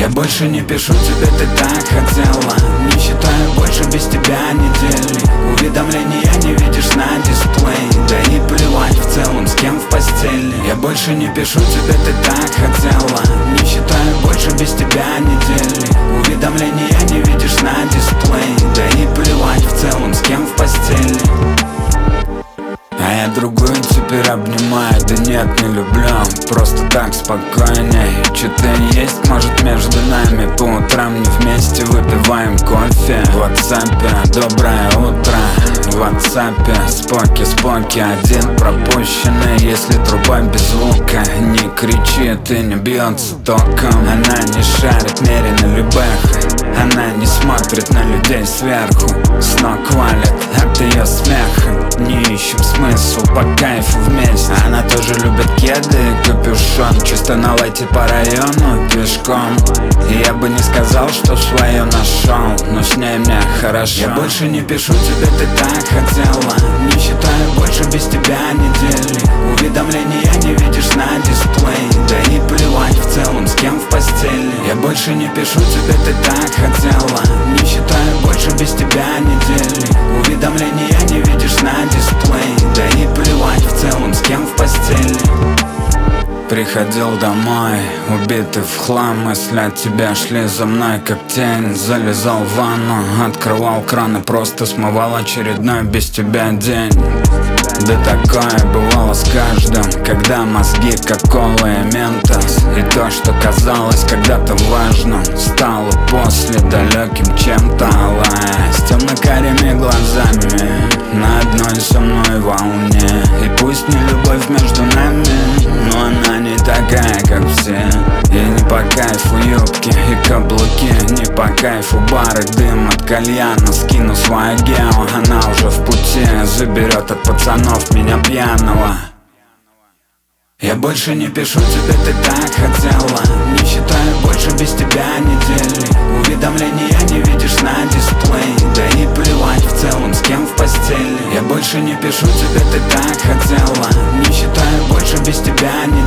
Я больше не пишу тебе, ты так хотела. Не считаю больше без тебя недели. Уведомления не видишь на дисплее. Да и плевать в целом, с кем в постели. Я больше не пишу тебе, ты так хотела. Не считаю больше без тебя недели. Уведомления не видишь на дисплее. Да и плевать в целом, с кем в постели. А я другую теперь обнимаю. Да нет, не люблю, просто так спокойней. Что-то есть, может, между нами. По утрам не вместе выпиваем кофе. В WhatsApp доброе утро. В WhatsApp споки, один пропущенный. Если труба без звука, не кричит и не бьется током. Она не шарит, мерено любых. Она не смотрит на людей сверху. С ног валит от ее смеха. Не ищем смысл, по кайфу вместе. Она тоже любит кеды и капюшон. Чисто на лайте по району пешком. И я бы не сказал, что свое нашел, но с ней мне хорошо. Я больше не пишу тебе, ты так хотела. Не считаю больше без тебя недели. Уведомления не видишь на дисплее. Да и плевать в целом, с кем в постели. Я больше не пишу тебе, ты так хотела. Не считаю больше без тебя недели. Уведомления не видишь на дисплее. Да и плевать в целом, с кем в постели. Приходил домой, убитый в хлам. Мысли от тебя шли за мной как тень. Залезал в ванну, открывал кран и просто смывал очередной без тебя день. Да такое бывало с каждым, когда мозги как кола и ментос. И то, что казалось когда-то важным, стало после далеким чем-то. Алая, с темно-карими глазами, на одной со мной волне. И пусть не любовь между нами, но она не такая, как все. И не по кайфу юбки и каблуки, не по кайфу бар и дым от кальяна. Скину свою гео, она уже в пути. Заберет от пацанов меня пьяного. Я больше не пишу тебе, ты так хотела. Не считаю больше без тебя недели. Уведомления не видишь на дисплее. Да и плевать в целом, с кем в постели. Я больше не пишу тебе, ты так хотела. Не считаю больше без тебя недели.